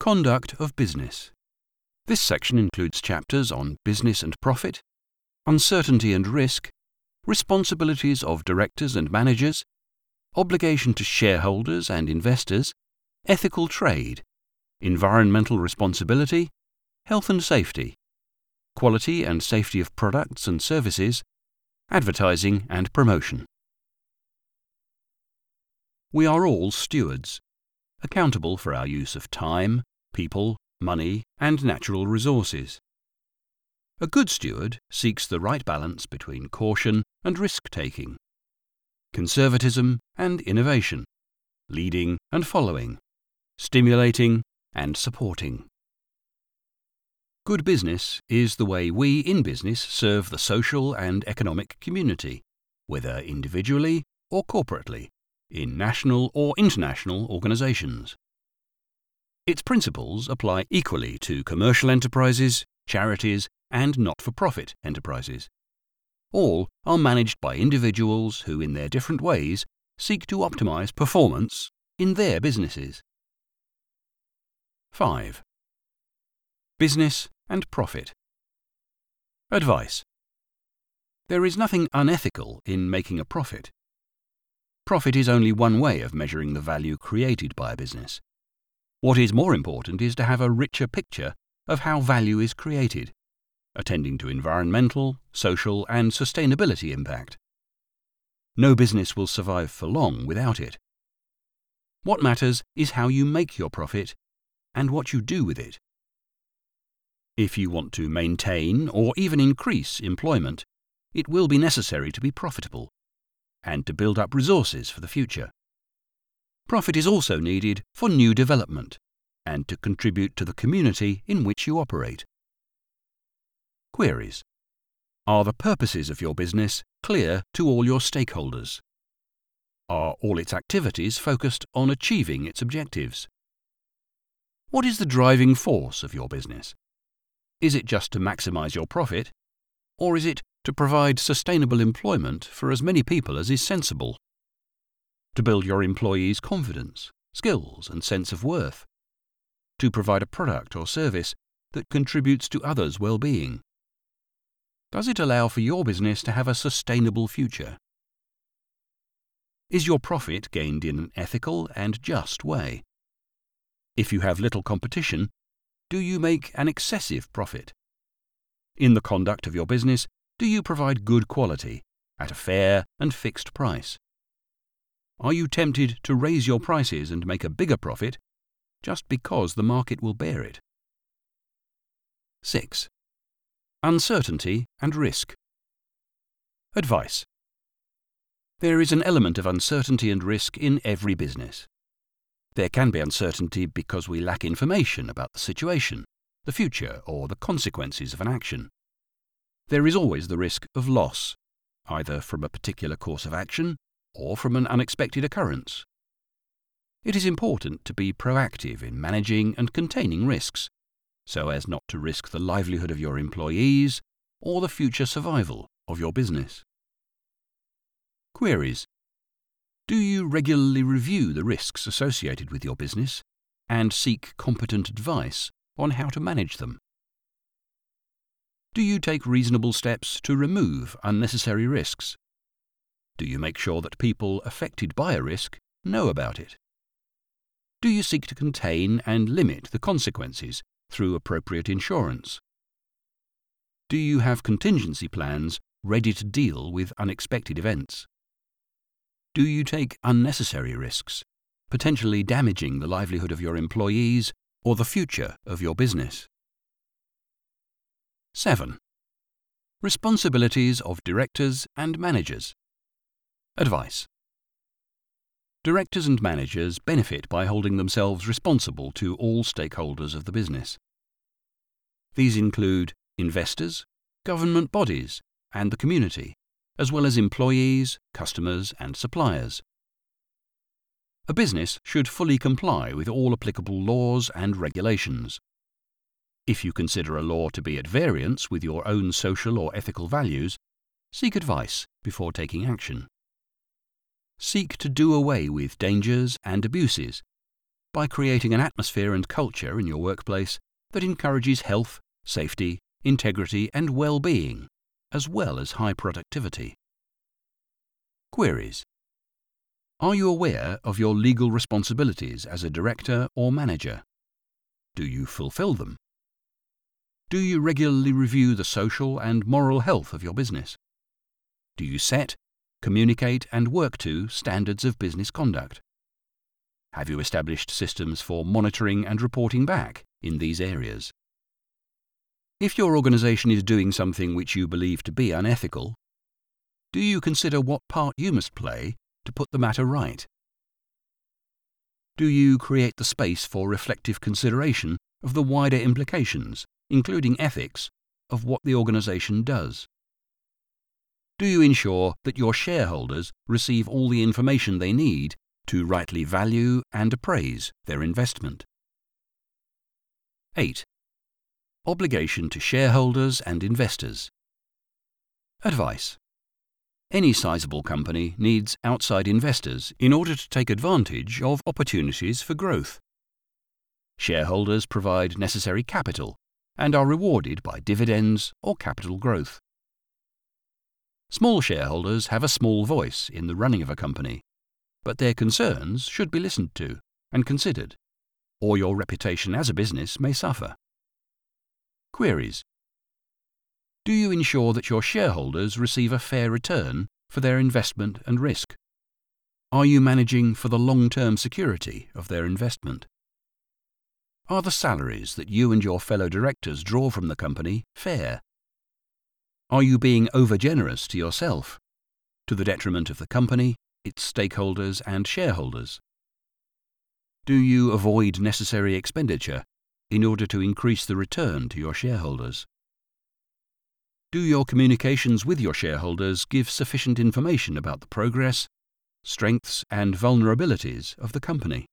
Conduct of business. This section includes chapters on business and profit, uncertainty and risk, responsibilities of directors and managers, obligation to shareholders and investors, ethical trade, environmental responsibility, health and safety, quality and safety of products and services, advertising and promotion. We are all stewards, accountable for our use of time, people, money, and natural resources. A good steward seeks the right balance between caution and risk-taking, conservatism and innovation, leading and following, stimulating and supporting. Good business is the way we in business serve the social and economic community, whether individually or corporately, in national or international organizations. Its principles apply equally to commercial enterprises, charities, and not-for-profit enterprises. All are managed by individuals who, in their different ways, seek to optimize performance in their businesses. 5. Business and profit. Advice. There is nothing unethical in making a profit. Profit is only one way of measuring the value created by a business. What is more important is to have a richer picture of how value is created, attending to environmental, social, and sustainability impact. No business will survive for long without it. What matters is how you make your profit and what you do with it. If you want to maintain or even increase employment, it will be necessary to be profitable and to build up resources for the future. Profit is also needed for new development and to contribute to the community in which you operate. Queries. Are the purposes of your business clear to all your stakeholders? Are all its activities focused on achieving its objectives? What is the driving force of your business? Is it just to maximize your profit, or is it to provide sustainable employment for as many people as is sensible? To build your employees' confidence, skills, and sense of worth? To provide a product or service that contributes to others' well-being? Does it allow for your business to have a sustainable future? Is your profit gained in an ethical and just way? If you have little competition, do you make an excessive profit? In the conduct of your business, do you provide good quality at a fair and fixed price? Are you tempted to raise your prices and make a bigger profit just because the market will bear it? 6. Uncertainty and risk. Advice. There is an element of uncertainty and risk in every business. There can be uncertainty because we lack information about the situation, the future, or the consequences of an action. There is always the risk of loss, either from a particular course of action or from an unexpected occurrence. It is important to be proactive in managing and containing risks, so as not to risk the livelihood of your employees or the future survival of your business. Queries. Do you regularly review the risks associated with your business and seek competent advice on how to manage them? Do you take reasonable steps to remove unnecessary risks? Do you make sure that people affected by a risk know about it? Do you seek to contain and limit the consequences through appropriate insurance? Do you have contingency plans ready to deal with unexpected events? Do you take unnecessary risks, potentially damaging the livelihood of your employees or the future of your business? 7. Responsibilities of directors and managers. Advice. Directors and managers benefit by holding themselves responsible to all stakeholders of the business. These include investors, government bodies, and the community, as well as employees, customers, and suppliers. A business should fully comply with all applicable laws and regulations. If you consider a law to be at variance with your own social or ethical values, seek advice before taking action. Seek to do away with dangers and abuses, by creating an atmosphere and culture in your workplace that encourages health, safety, integrity and well-being, as well as high productivity. Queries. Are you aware of your legal responsibilities as a director or manager? Do you fulfill them? Do you regularly review the social and moral health of your business? Do you set, communicate and work to standards of business conduct? Have you established systems for monitoring and reporting back in these areas? If your organisation is doing something which you believe to be unethical, do you consider what part you must play to put the matter right? Do you create the space for reflective consideration of the wider implications, including ethics, of what the organisation does? Do you ensure that your shareholders receive all the information they need to rightly value and appraise their investment? 8. Obligation to shareholders and investors. Advice. Any sizable company needs outside investors in order to take advantage of opportunities for growth. Shareholders provide necessary capital and are rewarded by dividends or capital growth. Small shareholders have a small voice in the running of a company, but their concerns should be listened to and considered, or your reputation as a business may suffer. Queries. Do you ensure that your shareholders receive a fair return for their investment and risk? Are you managing for the long-term security of their investment? Are the salaries that you and your fellow directors draw from the company fair? Are you being over-generous to yourself, to the detriment of the company, its stakeholders and shareholders? Do you avoid necessary expenditure in order to increase the return to your shareholders? Do your communications with your shareholders give sufficient information about the progress, strengths and vulnerabilities of the company?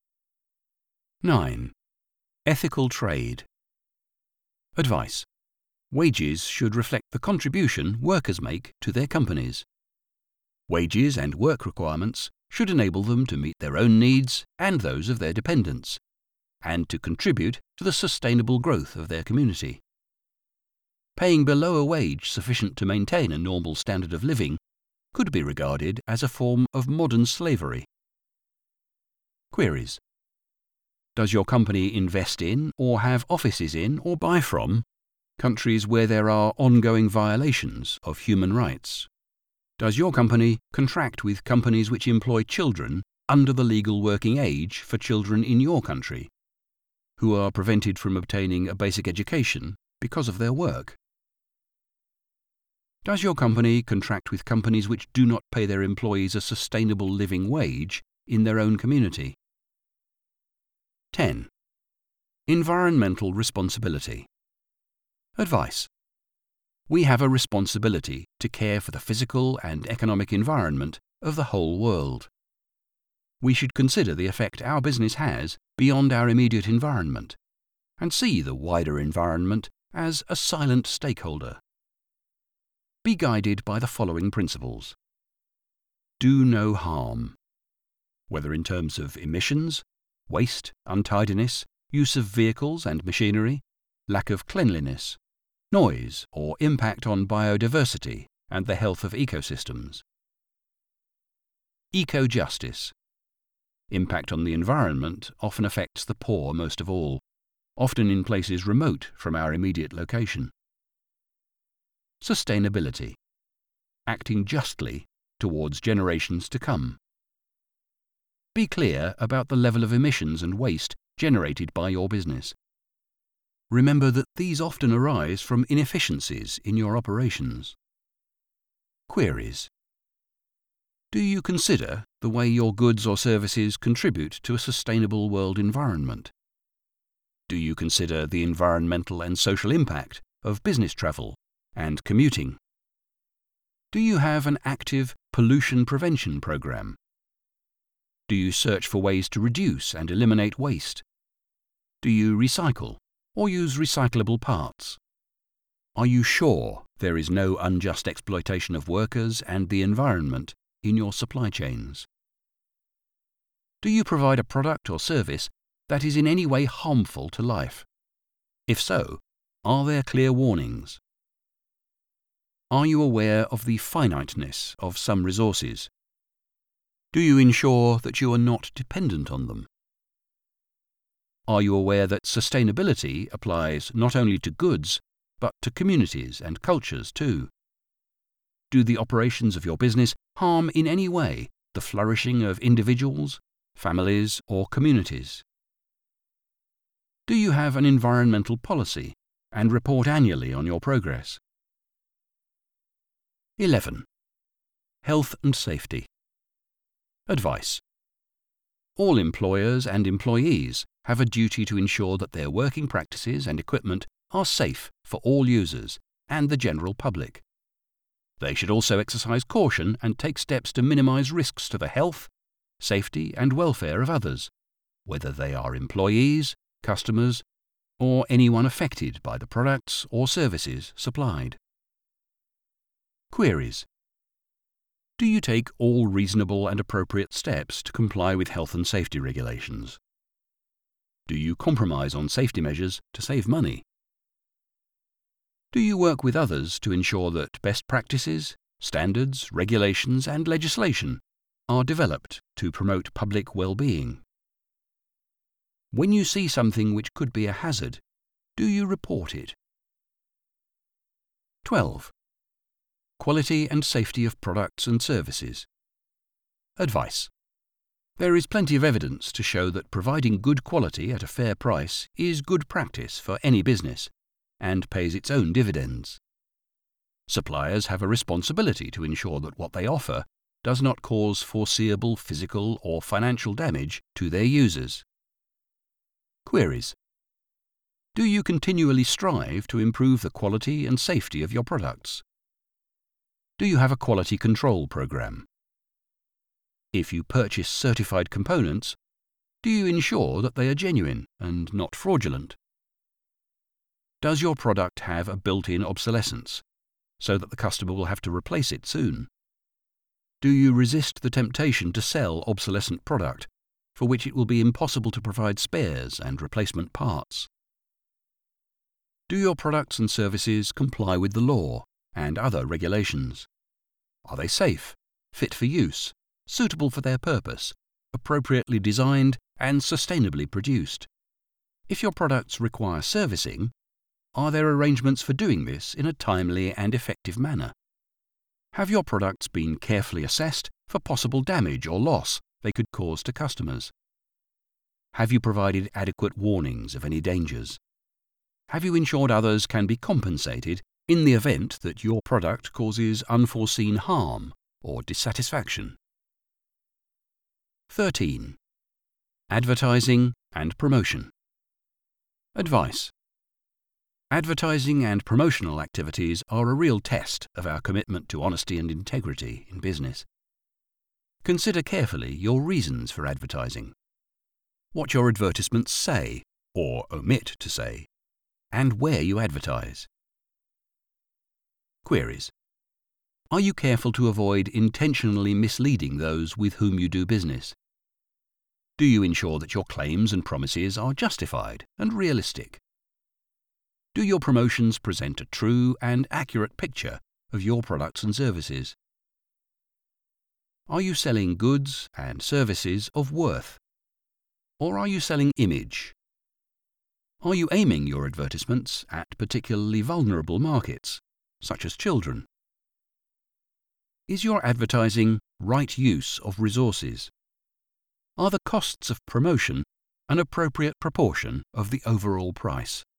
9. Ethical trade. Advice. Wages should reflect the contribution workers make to their companies. Wages and work requirements should enable them to meet their own needs and those of their dependents, and to contribute to the sustainable growth of their community. Paying below a wage sufficient to maintain a normal standard of living could be regarded as a form of modern slavery. Queries. Does your company invest in or have offices in or buy from countries where there are ongoing violations of human rights? Does your company contract with companies which employ children under the legal working age for children in your country, who are prevented from obtaining a basic education because of their work? Does your company contract with companies which do not pay their employees a sustainable living wage in their own community? 10. Environmental responsibility. Advice. We have a responsibility to care for the physical and economic environment of the whole world. We should consider the effect our business has beyond our immediate environment, and see the wider environment as a silent stakeholder. Be guided by the following principles. Do no harm, whether in terms of emissions, waste, untidiness, use of vehicles and machinery, lack of cleanliness, noise or impact on biodiversity and the health of ecosystems. Eco-justice. Impact on the environment often affects the poor most of all, often in places remote from our immediate location. Sustainability. Acting justly towards generations to come. Be clear about the level of emissions and waste generated by your business. Remember that these often arise from inefficiencies in your operations. Queries. Do you consider the way your goods or services contribute to a sustainable world environment? Do you consider the environmental and social impact of business travel and commuting? Do you have an active pollution prevention program? Do you search for ways to reduce and eliminate waste? Do you recycle or use recyclable parts? Are you sure there is no unjust exploitation of workers and the environment in your supply chains? Do you provide a product or service that is in any way harmful to life? If so, are there clear warnings? Are you aware of the finiteness of some resources? Do you ensure that you are not dependent on them? Are you aware that sustainability applies not only to goods, but to communities and cultures too? Do the operations of your business harm in any way the flourishing of individuals, families, or communities? Do you have an environmental policy and report annually on your progress? 11. Health and safety. Advice. All employers and employees have a duty to ensure that their working practices and equipment are safe for all users and the general public. They should also exercise caution and take steps to minimize risks to the health, safety and welfare of others, whether they are employees, customers, or anyone affected by the products or services supplied. Queries. Do you take all reasonable and appropriate steps to comply with health and safety regulations? Do you compromise on safety measures to save money? Do you work with others to ensure that best practices, standards, regulations and legislation are developed to promote public well-being? When you see something which could be a hazard, do you report it? 12. Quality and safety of products and services. Advice. There is plenty of evidence to show that providing good quality at a fair price is good practice for any business and pays its own dividends. Suppliers have a responsibility to ensure that what they offer does not cause foreseeable physical or financial damage to their users. Queries. Do you continually strive to improve the quality and safety of your products? Do you have a quality control program? If you purchase certified components, do you ensure that they are genuine and not fraudulent? Does your product have a built-in obsolescence, so that the customer will have to replace it soon? Do you resist the temptation to sell obsolescent product, for which it will be impossible to provide spares and replacement parts? Do your products and services comply with the law and other regulations? Are they safe, fit for use, suitable for their purpose, appropriately designed and sustainably produced? If your products require servicing, are there arrangements for doing this in a timely and effective manner? Have your products been carefully assessed for possible damage or loss they could cause to customers? Have you provided adequate warnings of any dangers? Have you ensured others can be compensated in the event that your product causes unforeseen harm or dissatisfaction? 13. Advertising and promotion. Advice. Advertising and promotional activities are a real test of our commitment to honesty and integrity in business. Consider carefully your reasons for advertising, what your advertisements say or omit to say, and where you advertise. Queries. Are you careful to avoid intentionally misleading those with whom you do business? Do you ensure that your claims and promises are justified and realistic? Do your promotions present a true and accurate picture of your products and services? Are you selling goods and services of worth? Or are you selling image? Are you aiming your advertisements at particularly vulnerable markets, such as children? Is your advertising right use of resources? Are the costs of promotion an appropriate proportion of the overall price?